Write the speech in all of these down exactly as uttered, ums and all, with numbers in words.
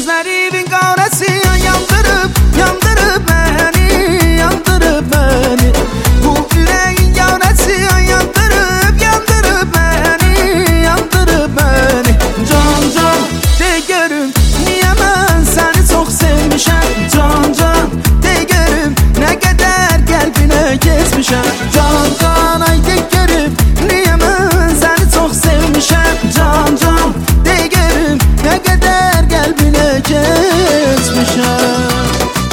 Gözlerimin qarası yandırıb, yandırıb məni, yandırıb məni. Bu ürəyin yarası yandırıb, yandırıb məni, yandırıb məni. Can can de görüm, niyə mən səni çox sevmişəm. Can can de görüm, nə qədər qəlbinə keçmişəm. Can can ay de görüm, niyə mən səni çox sevmişəm. Can can de görüm, nə qədər qəlbinə keçmişəm.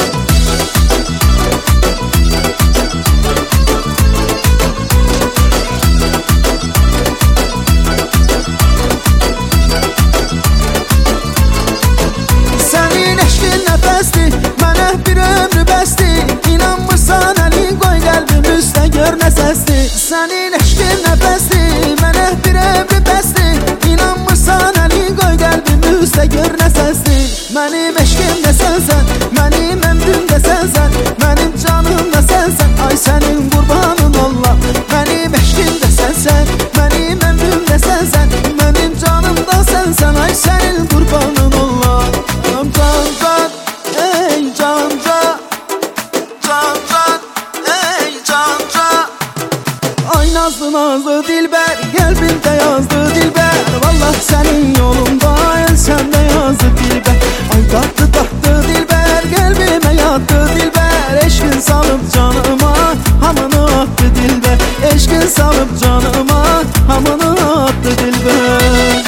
Sənin eşqin nəfəsdir, mənə bir ömrü bəsdir. İnanmırsan əlin qoy qəlbim üstə gör nə səsdir. Sənin eşqin nəfəsdir, mənə bir ömrü bəsdir. İnanmırsan əlin qoy qəlbim üstə gör nə səsdir. Mənim eşqim də sənsən, mənim əmrim də sənsən, mənim canım da sənsən. Ay sənin qurbanın ollam. Mənim eşqim də sənsən, mənim əmrim də sənsən, mənim canım da sənsən. Ay sənin qurbanın ollam. Can can, ey can can, can can, ey can can. Ay nazlı nazlı dilber, qəlbimdə yazdı dilber. Vallah sənin yolunda ölsəm də yazdı dilber. Ay tatlı tatlı dilber, qəlbimə yatdı dilber. Eşqin salıb canıma, hamını attı dilber. Eşqin salıb canıma, hamını attı dilber.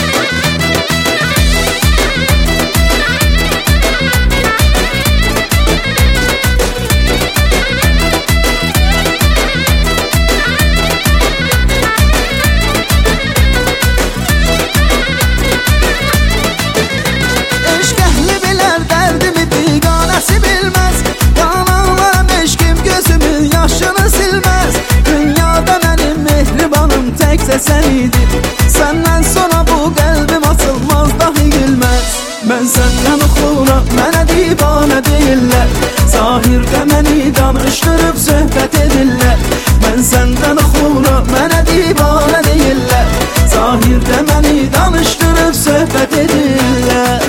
Sen idin, senden sonra bu kalbim açılmaz dahi gülmez. Ben senden oxuram, mənə divane deyirlər. Zahirdə məni danışdırıb söhbət edirlər. Ben senden oxuram, mənə divane deyirlər. Zahirdə məni danışdırıb söhbət edirlər.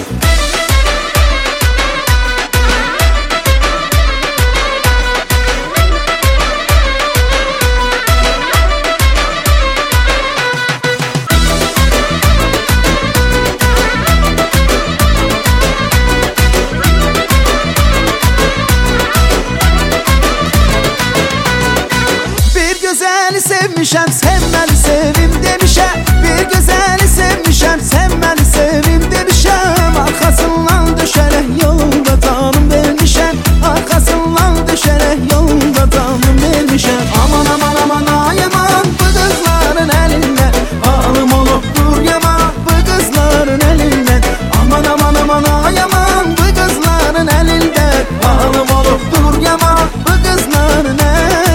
Sevmişəm, sən məni sevim demişəm. Bir gözəli sevmişəm, sən məni sevim demişəm. Arxasından düşərək yolunda canım vermişəm. Arxasından düşərək yolunda canım vermişəm. Aman aman aman ay aman, bu qızların əlindən alım olubdur yaman, bu qızların əlindən. Aman aman aman ay aman, bu qızların əlindən alım olubdur yaman, bu qızların əlindən.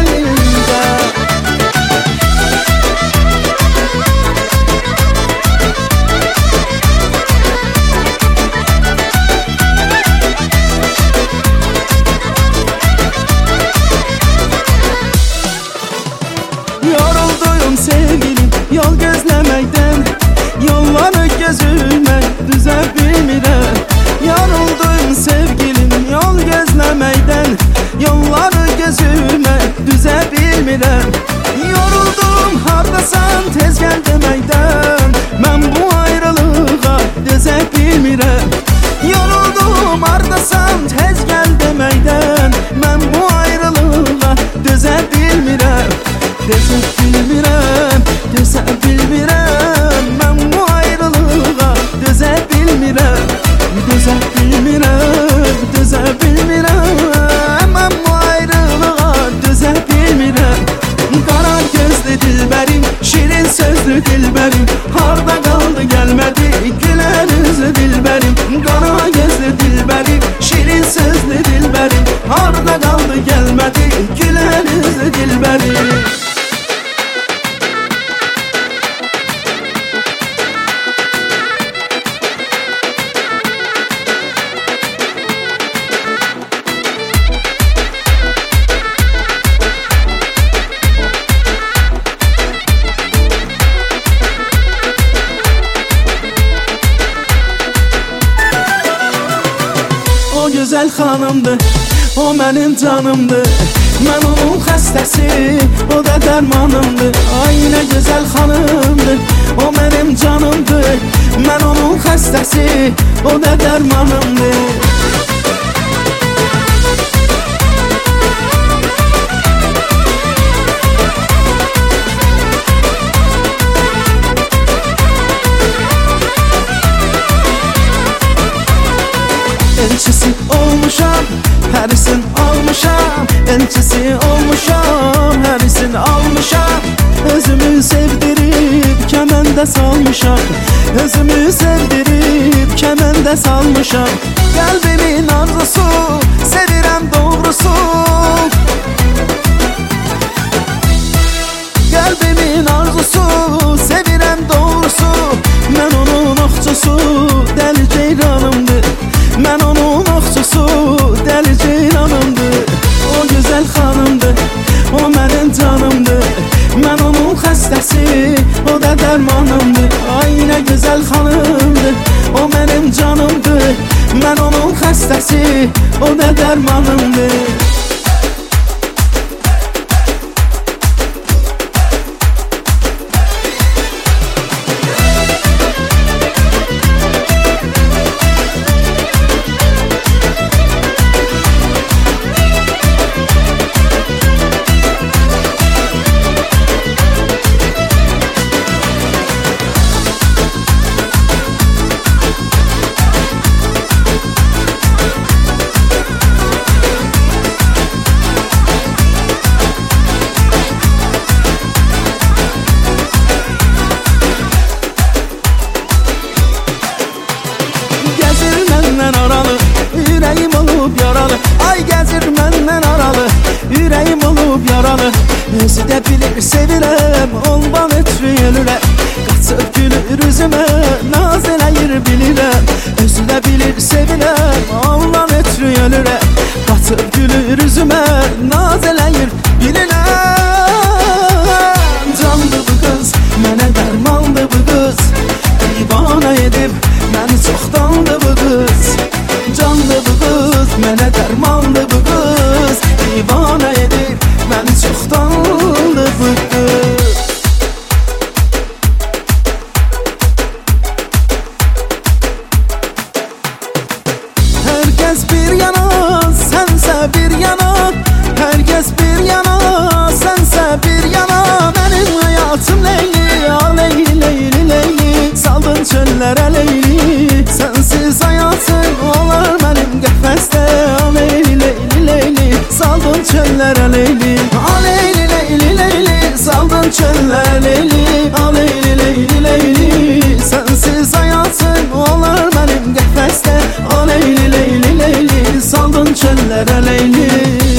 Yorulduyum sevgilim yol gözleməkdən, yolları gözümə düzə bilmirəm. Yorulduyum sevgilim yol gözleməkdən, yolları gözümə düzə bilmirəm. Yoruldum hardasan tez gəl deməkdən, mən bu ayrılığa dözə bilmirəm. Yoruldum hardasan tez gəl deməkdən, mən bu ayrılığa dözə bilmirəm. Dözə bilmirəm, dözə bilmirəm, mən bu ayrılığa dözə bilmirəm. Dözə bilmirəm, dözə bilmirəm, mən bu ayrılığa dözə bilmirəm. Qara gözlü dilbərim, şirin sözlü dilbərim, harda qaldı gəlmədi gülər üzlü dilbərim. Qara gözlü dilbərim, şirin sözlü dilbərim, harda qaldı gəlmədi gülər üzlü dilbərim. gözəl xanımdır, o mənim canımdır. Mən onun xəstəsi, o da dərmanımdır. Ay nə gözəl xanımdır, o mənim canımdır. Mən onun xəstəsi, o da dərmanımdır. Elçisi olmuşam, hərisin almışam. Elçisi olmuşam, hərisin almışam. Özümü sevdirib kəməndə salmışam. Özümü sevdirib kəməndə salmışam. Qəlbimin arzusu, sevirəm doğrusu. Qəlbimin arzusu, sevirəm doğrusu. Mən onun oxçusu, dəli ceyranımdır. Mən onun oxçusu, dəli ceyranımdır. O gözəl xanımdır, o mənim canımdır. Mən onun xəstəsi, o da dərmanımdır. Ay nə gözəl xanımdır, o mənim canımdır. Mən onun xəstəsi, o da dərmanımdır. Ürəyim olub yaralı, ay gəzir məndən aralı. Ürəyim olub yaralı, özü də bilir sevirəm, ondan ötürü ölürəm. Qaçıb gülür üzümə, naz eləyir bilirəm. Özü də bilir sevirəm, ondan ötürü ölürəm. Qaçıb gülür üzümə, naz eləyir bilirəm. Candı bu qız, mənə dərmandı bu qız. Divana edib, məni çoxdandı bu qız. Canlı bu qız, mənə dərmanlı bu qız. Divana edib, məni çoxdanlı bu qız. Hər kəs bir yana, sənsə bir yana. Hər kəs bir yana, sənsə bir yana. Mənim həyatım Leyli, a Leyli, Leyli, Leyli. Saldın çöllərə Leyli, sənsiz həyatım olar mənim qəfəsdə. A Leyli, Leyli, Leyli, saldın çöllərə Leyli. A Leyli, Leyli, Leyli, saldın çöllərə Leyli. A Leyli, Leyli, Leyli, sənsiz həyatım olar mənim qəfəsdə. A Leyli, Leyli, Leyli, saldın çöllərə Leyli.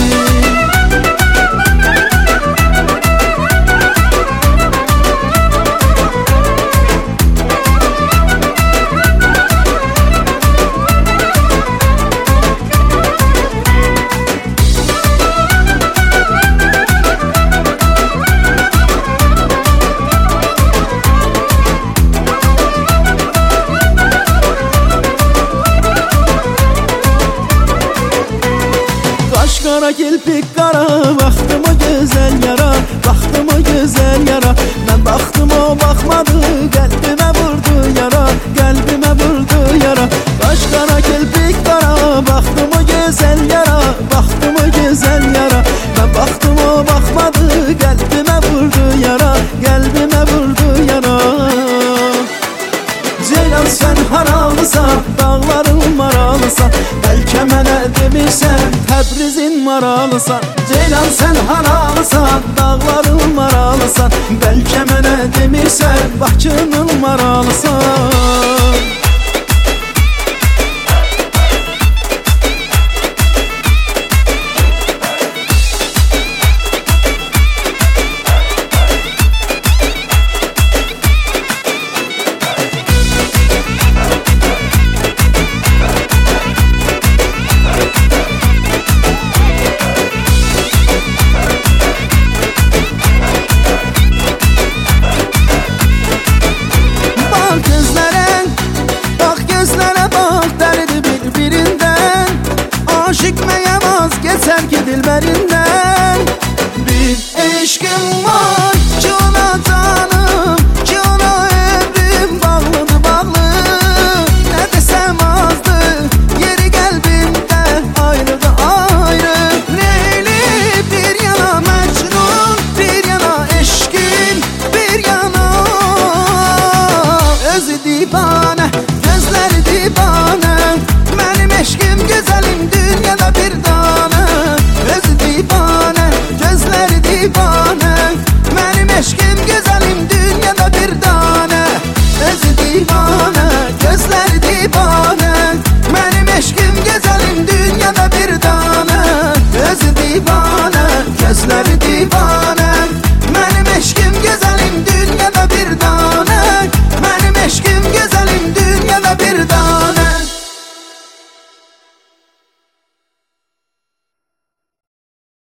Qara kirpik qara, baxdım o gözəl yara. Baxdım o gözəl yara, mən baxdım o baxmadı. Qəlbimə vurdu yara, qəlbimə vurdu yara. Qaş qara kirpik qara, baxdım o gözəl yara. Baxdım o gözəl yara, mən baxdım o baxmadı. Qəlbimə vurdu yara, qəlbimə vurdu yara. Ceylan sən haralısan, dağların maralısan. Bəlkə mənə demişsən, Təbrizin maralısan. Ceylan sən haralısan, dağların maralısan. Bəlkə mənə demişsən, Bakının maralısan. Sen ki dilberin